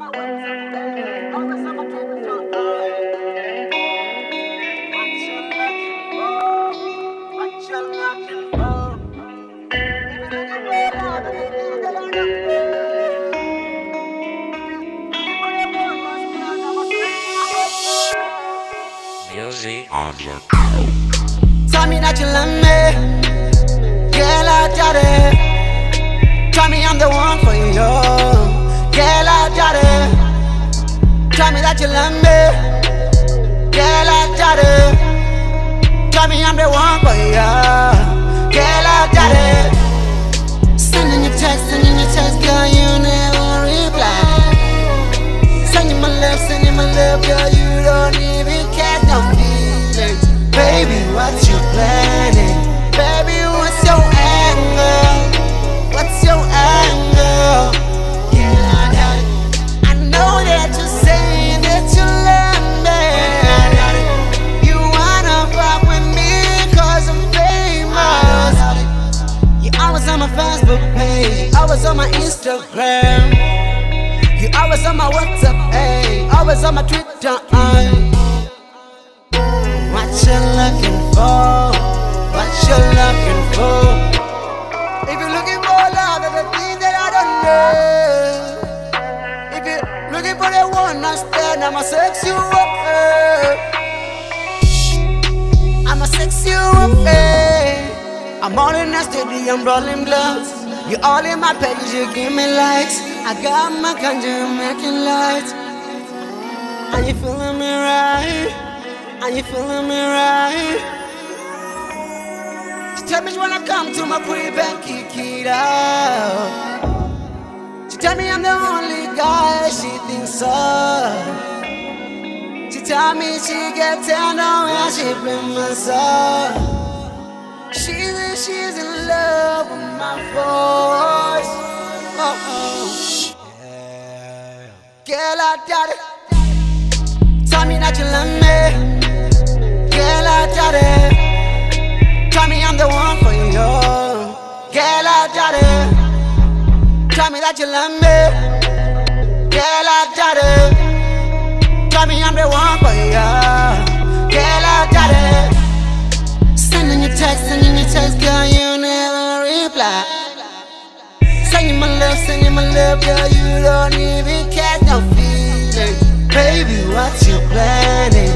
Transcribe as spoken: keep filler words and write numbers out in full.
Music on your Tell me that you love me, girl, I got it. Tell me I'm the one for you, girl, I got it. Tell me that you love me, girl, I got it. Tell me I'm the one for you, girl, I got it. Sending you text, sending you text, girl, you never reply. Sending my love, sending my love, girl, you don't even catch no feelings. Baby, what you planning? Baby, what's your angle? What's your angle? Yeah, I got it. I know that you're saying that you love me. I got it. You wanna fuck with me cause I'm famous. You always on my Facebook page, always on my Instagram. You always on my WhatsApp, ayy, always on my Twitter, ayy. What you looking for? What you looking for? If you're looking for love, there's a thing that I don't know. If you're looking for the one night stand, I'ma sex you up, ayy. I'ma sex you up, ayy. I'm all in that steady, I'm rolling blunts. You all in my page, you give me likes. I got my ganja, making lights. Are you feeling me right? Are you feeling me right? She tell me she wanna come to my crib and kick it out. She tell me I'm the only guy, she thinks so. She tell me she get turned on when she bring my soul. She says she's in love with my voice. Oh, oh. Yeah. Girl, I got it. Tell me that you love me. Girl, I got it. Tell me I'm the one for you. Girl, I got it. Tell me that you love me. Girl, I got it. Tell me I'm the one for you. Girl, I got it. Sending you text, sending you text, girl, you never reply. Sending my love, sending my love, girl, you don't even catch no feelings. Baby, what you planning?